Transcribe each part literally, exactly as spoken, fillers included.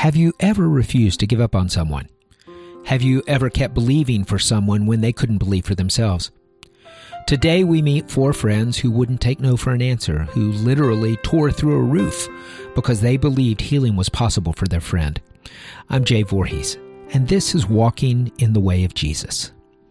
Have you ever refused to give up on someone? Have you ever kept believing for someone when they couldn't believe for themselves? Today we meet four friends who wouldn't take no for an answer, who literally tore through a roof because they believed healing was possible for their friend. I'm Jay Voorhees, and this is Walking in the Way of Jesus.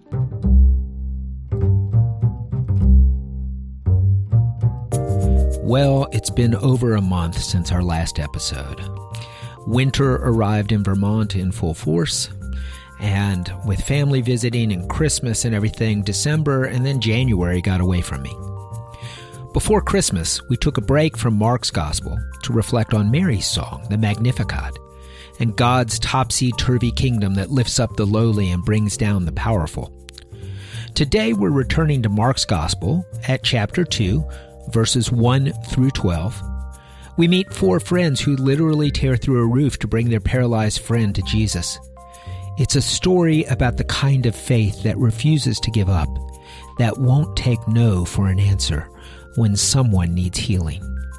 Well, it's been over a month since our last episode. Winter arrived in Vermont in full force, and with family visiting and Christmas and everything, December and then January got away from me. Before Christmas, we took a break from Mark's Gospel to reflect on Mary's song, the Magnificat, and God's topsy-turvy kingdom that lifts up the lowly and brings down the powerful. Today, we're returning to Mark's Gospel at chapter two, verses one through twelve. We meet four friends who literally tear through a roof to bring their paralyzed friend to Jesus. It's a story about the kind of faith that refuses to give up, that won't take no for an answer when someone needs healing.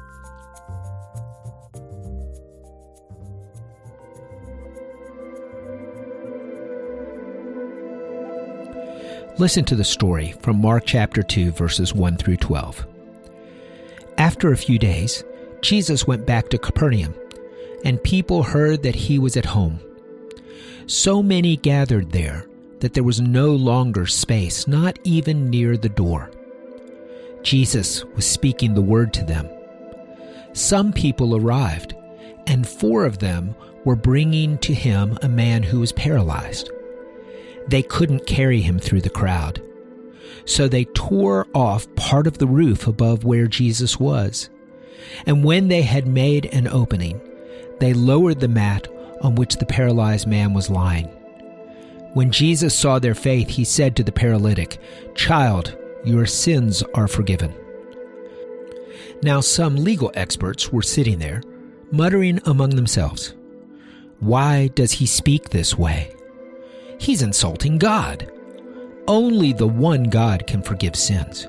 Listen to the story from Mark chapter two, verses one through twelve. After a few days, Jesus went back to Capernaum, and people heard that he was at home. So many gathered there that there was no longer space, not even near the door. Jesus was speaking the word to them. Some people arrived, and four of them were bringing to him a man who was paralyzed. They couldn't carry him through the crowd, so they tore off part of the roof above where Jesus was. And when they had made an opening, they lowered the mat on which the paralyzed man was lying. When Jesus saw their faith, he said to the paralytic, "Child, your sins are forgiven." Now some legal experts were sitting there, muttering among themselves, "Why does he speak this way? He's insulting God. Only the one God can forgive sins."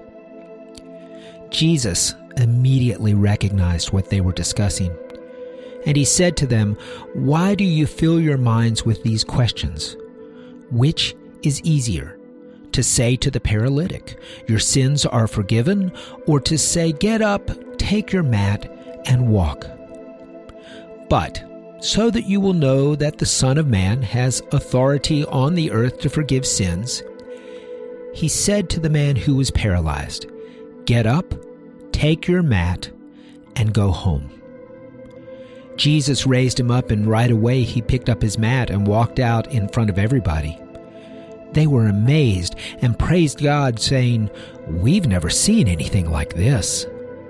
Jesus immediately recognized what they were discussing, and he said to them, "Why do you fill your minds with these questions? Which is easier, to say to the paralytic, 'Your sins are forgiven,' or to say, 'Get up, take your mat, and walk'? But so that you will know that the Son of Man has authority on the earth to forgive sins," he said to the man who was paralyzed, "Get up, take your mat, and go home." Jesus raised him up, and right away he picked up his mat and walked out in front of everybody. They were amazed and praised God, saying, "We've never seen anything like this."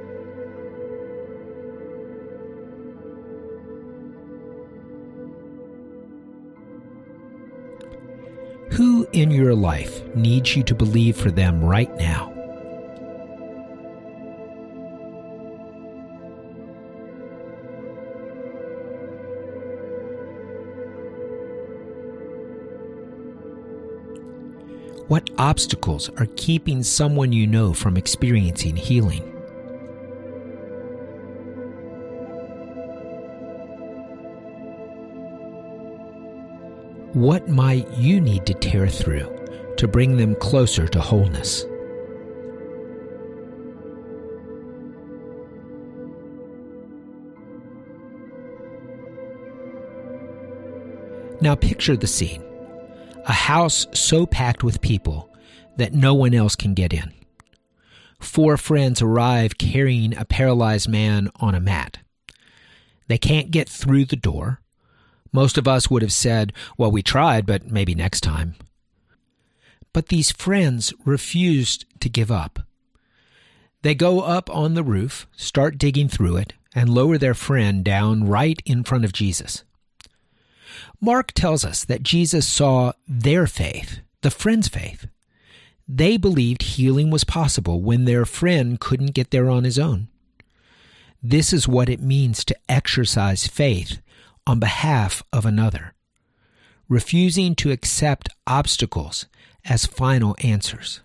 Who in your life needs you to believe for them right now? What obstacles are keeping someone you know from experiencing healing? What might you need to tear through to bring them closer to wholeness? Now picture the scene. A house so packed with people that no one else can get in. Four friends arrive carrying a paralyzed man on a mat. They can't get through the door. Most of us would have said, "Well, we tried, but maybe next time." But these friends refused to give up. They go up on the roof, start digging through it, and lower their friend down right in front of Jesus. Mark tells us that Jesus saw their faith, the friend's faith. They believed healing was possible when their friend couldn't get there on his own. This is what it means to exercise faith on behalf of another, refusing to accept obstacles as final answers.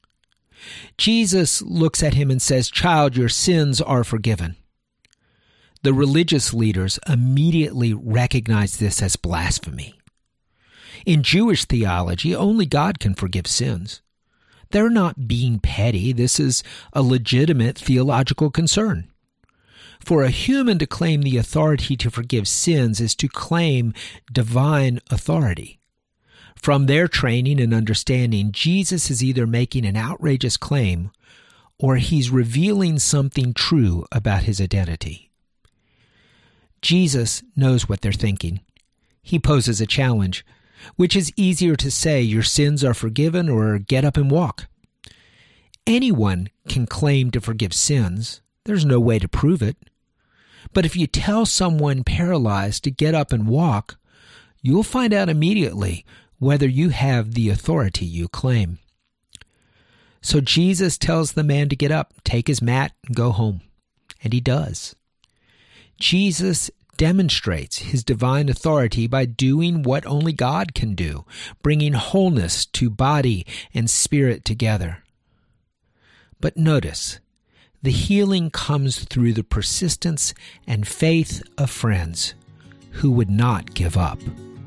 Jesus looks at him and says, "Child, your sins are forgiven." The religious leaders immediately recognized this as blasphemy. In Jewish theology, only God can forgive sins. They're not being petty. This is a legitimate theological concern. For a human to claim the authority to forgive sins is to claim divine authority. From their training and understanding, Jesus is either making an outrageous claim or he's revealing something true about his identity. Jesus knows what they're thinking. He poses a challenge. Which is easier to say, your sins are forgiven, or get up and walk? Anyone can claim to forgive sins. There's no way to prove it. But if you tell someone paralyzed to get up and walk, you'll find out immediately whether you have the authority you claim. So Jesus tells the man to get up, take his mat, and go home. And he does. Jesus demonstrates his divine authority by doing what only God can do, bringing wholeness to body and spirit together. But notice, the healing comes through the persistence and faith of friends who would not give up.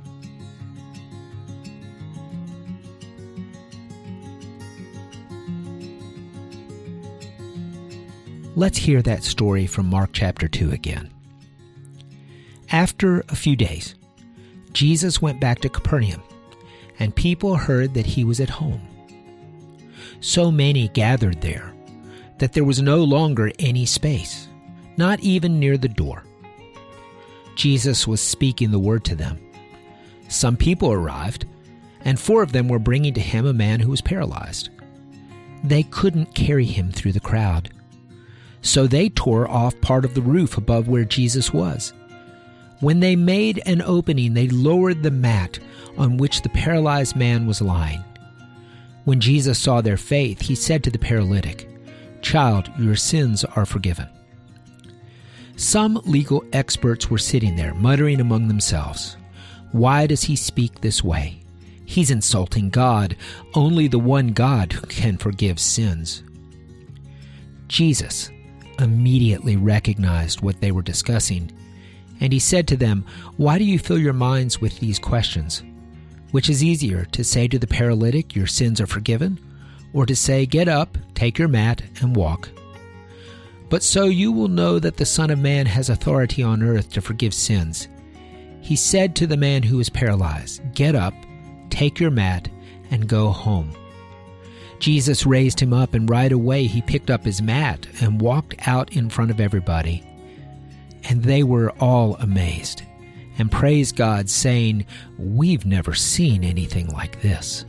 Let's hear that story from Mark chapter two again. After a few days, Jesus went back to Capernaum, and people heard that he was at home. So many gathered there that there was no longer any space, not even near the door. Jesus was speaking the word to them. Some people arrived, and four of them were bringing to him a man who was paralyzed. They couldn't carry him through the crowd, so they tore off part of the roof above where Jesus was. When they made an opening, they lowered the mat on which the paralyzed man was lying. When Jesus saw their faith, he said to the paralytic, "Child, your sins are forgiven." Some legal experts were sitting there, muttering among themselves, "Why does he speak this way? He's insulting God. Only the one God who can forgive sins." Jesus immediately recognized what they were discussing, and he said to them, "Why do you fill your minds with these questions? Which is easier, to say to the paralytic, 'Your sins are forgiven,' or to say, 'Get up, take your mat, and walk'? But so you will know that the Son of Man has authority on earth to forgive sins." He said to the man who was paralyzed, "Get up, take your mat, and go home." Jesus raised him up, and right away he picked up his mat and walked out in front of everybody. And they were all amazed and praised God, saying, "We've never seen anything like this."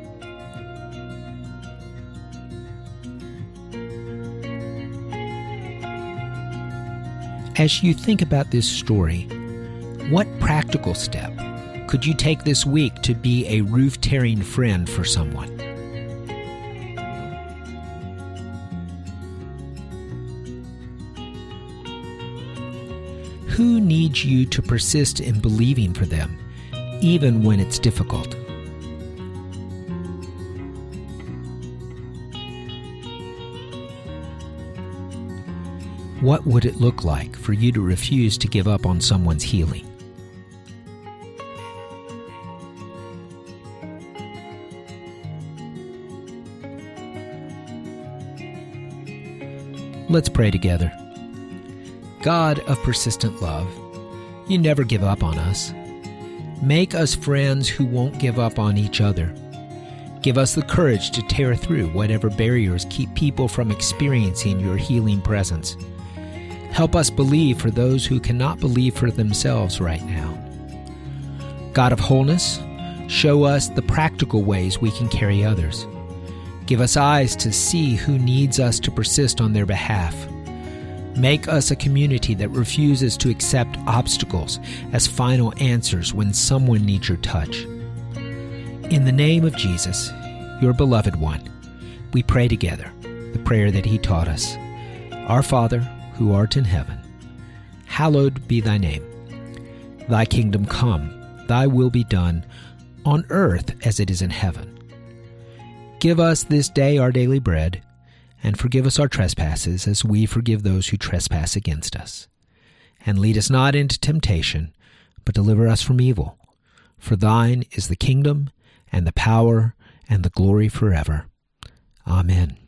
As you think about this story, what practical step could you take this week to be a roof-tearing friend for someone? Who needs you to persist in believing for them, even when it's difficult? What would it look like for you to refuse to give up on someone's healing? Let's pray together. God of persistent love, you never give up on us. Make us friends who won't give up on each other. Give us the courage to tear through whatever barriers keep people from experiencing your healing presence. Help us believe for those who cannot believe for themselves right now. God of wholeness, show us the practical ways we can carry others. Give us eyes to see who needs us to persist on their behalf. Make us a community that refuses to accept obstacles as final answers when someone needs your touch. In the name of Jesus, your beloved one, we pray together the prayer that he taught us. Our Father, who art in heaven, hallowed be thy name. Thy kingdom come, thy will be done, on earth as it is in heaven. Give us this day our daily bread, and forgive us our trespasses as we forgive those who trespass against us. and lead us not into temptation, but deliver us from evil. For thine is the kingdom, and the power, and the glory forever. Amen.